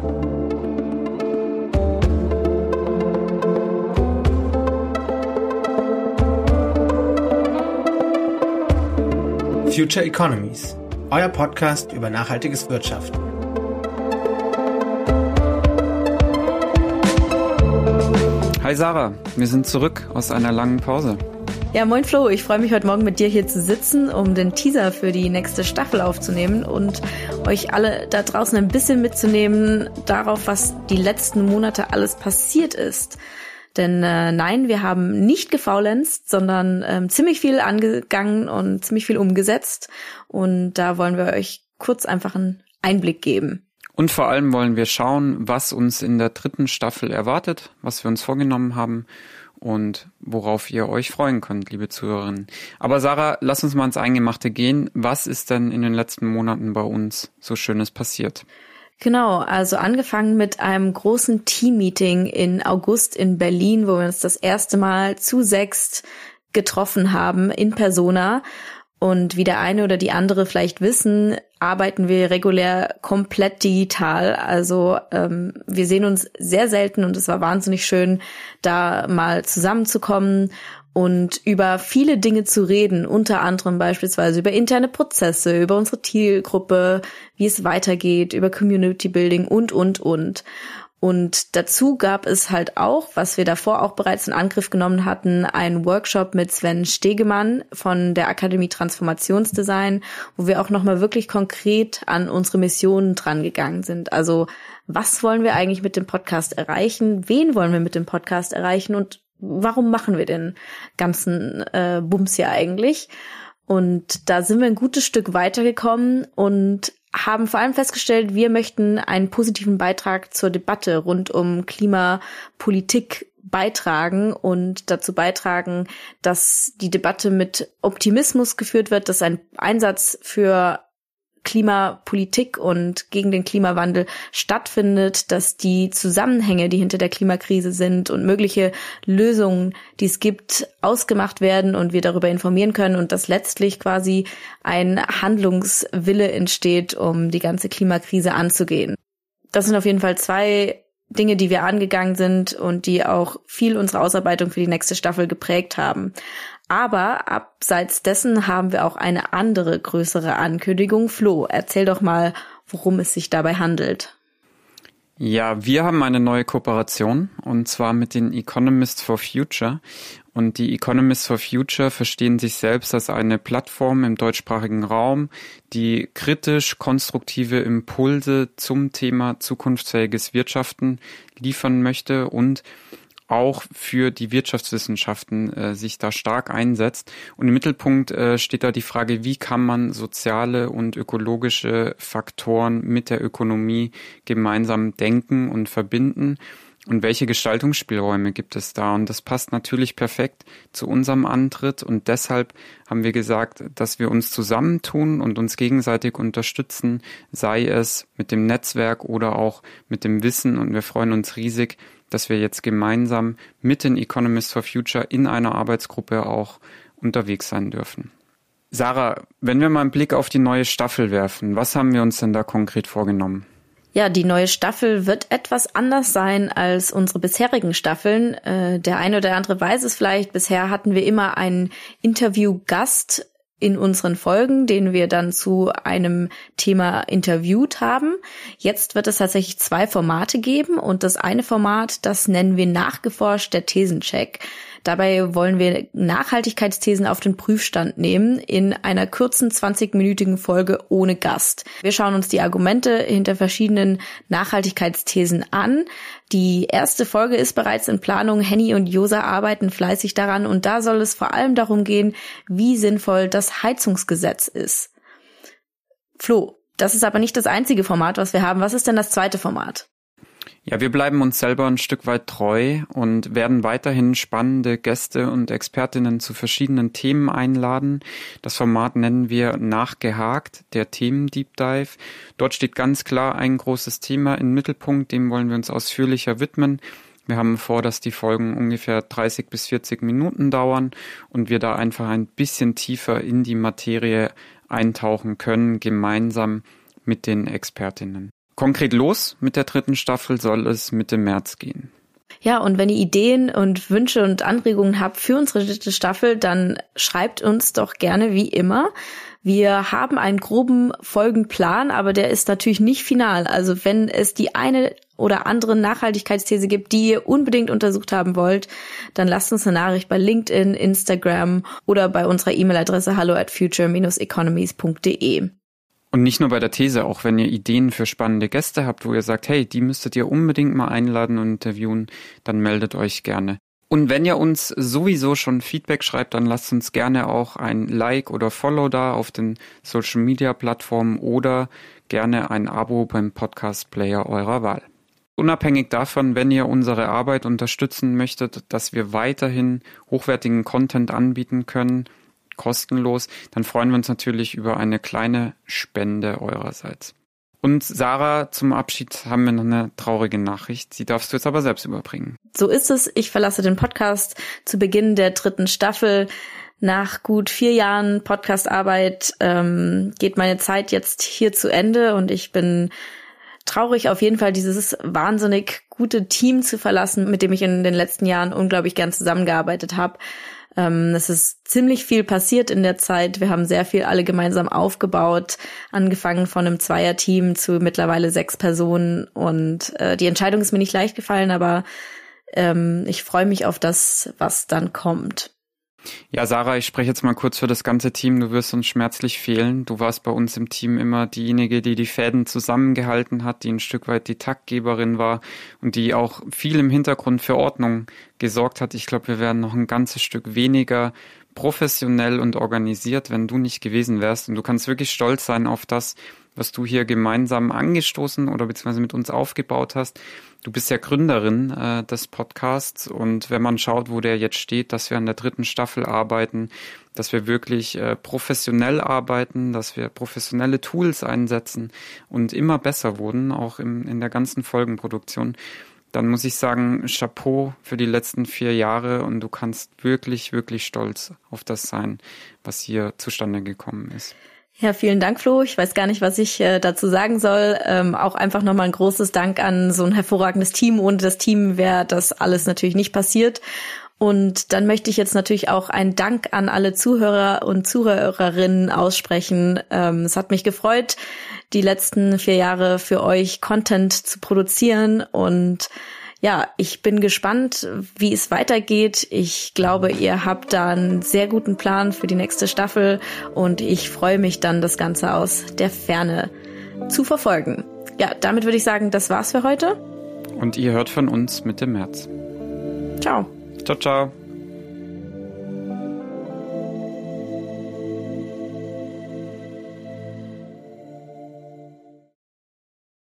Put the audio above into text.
Future Economies, euer Podcast über nachhaltiges Wirtschaften. Hi Sarah, wir sind zurück aus einer langen Pause. Ja, moin Flo, ich freue mich heute Morgen mit dir hier zu sitzen, um den Teaser für die nächste Staffel aufzunehmen und euch alle da draußen ein bisschen mitzunehmen darauf, was die letzten Monate alles passiert ist. Denn nein, wir haben nicht gefaulenzt, sondern ziemlich viel angegangen und ziemlich viel umgesetzt. Und da wollen wir euch kurz einfach einen Einblick geben. Und vor allem wollen wir schauen, was uns in der 3. Staffel erwartet, was wir uns vorgenommen haben und worauf ihr euch freuen könnt, liebe Zuhörerinnen. Aber Sarah, lass uns mal ins Eingemachte gehen. Was ist denn in den letzten Monaten bei uns so Schönes passiert? Genau, also angefangen mit einem großen Team-Meeting in August in Berlin, wo wir uns das erste Mal zu 6 getroffen haben in Persona. Und wie der eine oder die andere vielleicht wissen, arbeiten wir regulär komplett digital. Also wir sehen uns sehr selten und es war wahnsinnig schön, da mal zusammenzukommen und über viele Dinge zu reden, unter anderem beispielsweise über interne Prozesse, über unsere Zielgruppe, wie es weitergeht, über Community Building und. Und dazu gab es halt auch, was wir davor auch bereits in Angriff genommen hatten, einen Workshop mit Sven Stegemann von der Akademie Transformationsdesign, wo wir auch nochmal wirklich konkret an unsere Missionen dran gegangen sind. Also was wollen wir eigentlich mit dem Podcast erreichen? Wen wollen wir mit dem Podcast erreichen? Und warum machen wir den ganzen Bums hier eigentlich? Und da sind wir ein gutes Stück weitergekommen und haben vor allem festgestellt, wir möchten einen positiven Beitrag zur Debatte rund um Klimapolitik beitragen und dazu beitragen, dass die Debatte mit Optimismus geführt wird, dass ein Einsatz für Klimapolitik und gegen den Klimawandel stattfindet, dass die Zusammenhänge, die hinter der Klimakrise sind und mögliche Lösungen, die es gibt, ausgemacht werden und wir darüber informieren können und dass letztlich quasi ein Handlungswille entsteht, um die ganze Klimakrise anzugehen. Das sind auf jeden Fall 2 Dinge, die wir angegangen sind und die auch viel unsere Ausarbeitung für die nächste Staffel geprägt haben. Aber abseits dessen haben wir auch eine andere größere Ankündigung. Flo, erzähl doch mal, worum es sich dabei handelt. Ja, wir haben eine neue Kooperation und zwar mit den Economists for Future. Und die Economists for Future verstehen sich selbst als eine Plattform im deutschsprachigen Raum, die kritisch konstruktive Impulse zum Thema zukunftsfähiges Wirtschaften liefern möchte und auch für die Wirtschaftswissenschaften sich da stark einsetzt. Und im Mittelpunkt steht da die Frage, wie kann man soziale und ökologische Faktoren mit der Ökonomie gemeinsam denken und verbinden und welche Gestaltungsspielräume gibt es da? Und das passt natürlich perfekt zu unserem Antritt und deshalb haben wir gesagt, dass wir uns zusammentun und uns gegenseitig unterstützen, sei es mit dem Netzwerk oder auch mit dem Wissen und wir freuen uns riesig, dass wir jetzt gemeinsam mit den Economists for Future in einer Arbeitsgruppe auch unterwegs sein dürfen. Sarah, wenn wir mal einen Blick auf die neue Staffel werfen, was haben wir uns denn da konkret vorgenommen? Ja, die neue Staffel wird etwas anders sein als unsere bisherigen Staffeln. Der eine oder andere weiß es vielleicht, bisher hatten wir immer einen Interviewgast in unseren Folgen, den wir dann zu einem Thema interviewt haben. Jetzt wird es tatsächlich 2 Formate geben und das eine Format, das nennen wir nachgeforscht, der Thesencheck. Dabei wollen wir Nachhaltigkeitsthesen auf den Prüfstand nehmen in einer kurzen 20-minütigen Folge ohne Gast. Wir schauen uns die Argumente hinter verschiedenen Nachhaltigkeitsthesen an. Die erste Folge ist bereits in Planung. Henny und Josa arbeiten fleißig daran und da soll es vor allem darum gehen, wie sinnvoll das Heizungsgesetz ist. Flo, das ist aber nicht das einzige Format, was wir haben. Was ist denn das zweite Format? Ja, wir bleiben uns selber ein Stück weit treu und werden weiterhin spannende Gäste und Expertinnen zu verschiedenen Themen einladen. Das Format nennen wir Nachgehakt, der Themen-Deep Dive. Dort steht ganz klar ein großes Thema im Mittelpunkt, dem wollen wir uns ausführlicher widmen. Wir haben vor, dass die Folgen ungefähr 30 bis 40 Minuten dauern und wir da einfach ein bisschen tiefer in die Materie eintauchen können, gemeinsam mit den Expertinnen. Konkret los mit der 3. Staffel soll es Mitte März gehen. Ja, und wenn ihr Ideen und Wünsche und Anregungen habt für unsere 3. Staffel, dann schreibt uns doch gerne wie immer. Wir haben einen groben Folgenplan, aber der ist natürlich nicht final. Also wenn es die eine oder andere Nachhaltigkeitsthese gibt, die ihr unbedingt untersucht haben wollt, dann lasst uns eine Nachricht bei LinkedIn, Instagram oder bei unserer E-Mail-Adresse hallo@future-economies.de. Und nicht nur bei der These, auch wenn ihr Ideen für spannende Gäste habt, wo ihr sagt, hey, die müsstet ihr unbedingt mal einladen und interviewen, dann meldet euch gerne. Und wenn ihr uns sowieso schon Feedback schreibt, dann lasst uns gerne auch ein Like oder Follow da auf den Social-Media-Plattformen oder gerne ein Abo beim Podcast-Player eurer Wahl. Unabhängig davon, wenn ihr unsere Arbeit unterstützen möchtet, dass wir weiterhin hochwertigen Content anbieten können, kostenlos, dann freuen wir uns natürlich über eine kleine Spende eurerseits. Und Sarah, zum Abschied haben wir noch eine traurige Nachricht. Die darfst du jetzt aber selbst überbringen. So ist es. Ich verlasse den Podcast zu Beginn der 3. Staffel. Nach gut 4 Jahren Podcastarbeit geht meine Zeit jetzt hier zu Ende und ich bin traurig, auf jeden Fall dieses wahnsinnig gute Team zu verlassen, mit dem ich in den letzten Jahren unglaublich gern zusammengearbeitet habe. Es ist ziemlich viel passiert in der Zeit. Wir haben sehr viel alle gemeinsam aufgebaut, angefangen von einem Zweierteam zu mittlerweile 6 Personen. Und die Entscheidung ist mir nicht leicht gefallen, aber ich freue mich auf das, was dann kommt. Ja, Sarah, ich spreche jetzt mal kurz für das ganze Team. Du wirst uns schmerzlich fehlen. Du warst bei uns im Team immer diejenige, die die Fäden zusammengehalten hat, die ein Stück weit die Taktgeberin war und die auch viel im Hintergrund für Ordnung gesorgt hat. Ich glaube, wir wären noch ein ganzes Stück weniger professionell und organisiert, wenn du nicht gewesen wärst. Und du kannst wirklich stolz sein auf das, was du hier gemeinsam angestoßen oder beziehungsweise mit uns aufgebaut hast. Du bist ja Gründerin des Podcasts und wenn man schaut, wo der jetzt steht, dass wir an der 3. Staffel arbeiten, dass wir wirklich professionell arbeiten, dass wir professionelle Tools einsetzen und immer besser wurden, auch in der ganzen Folgenproduktion, dann muss ich sagen, Chapeau für die letzten 4 Jahre und du kannst wirklich, wirklich stolz auf das sein, was hier zustande gekommen ist. Ja, vielen Dank, Flo. Ich weiß gar nicht, was ich dazu sagen soll. Auch einfach nochmal ein großes Dank an so ein hervorragendes Team. Ohne das Team wäre das alles natürlich nicht passiert. Und dann möchte ich jetzt natürlich auch einen Dank an alle Zuhörer und Zuhörerinnen aussprechen. Es hat mich gefreut, die letzten 4 Jahre für euch Content zu produzieren und ja, ich bin gespannt, wie es weitergeht. Ich glaube, ihr habt da einen sehr guten Plan für die nächste Staffel und ich freue mich dann, das Ganze aus der Ferne zu verfolgen. Ja, damit würde ich sagen, das war's für heute. Und ihr hört von uns Mitte März. Ciao. Ciao, ciao.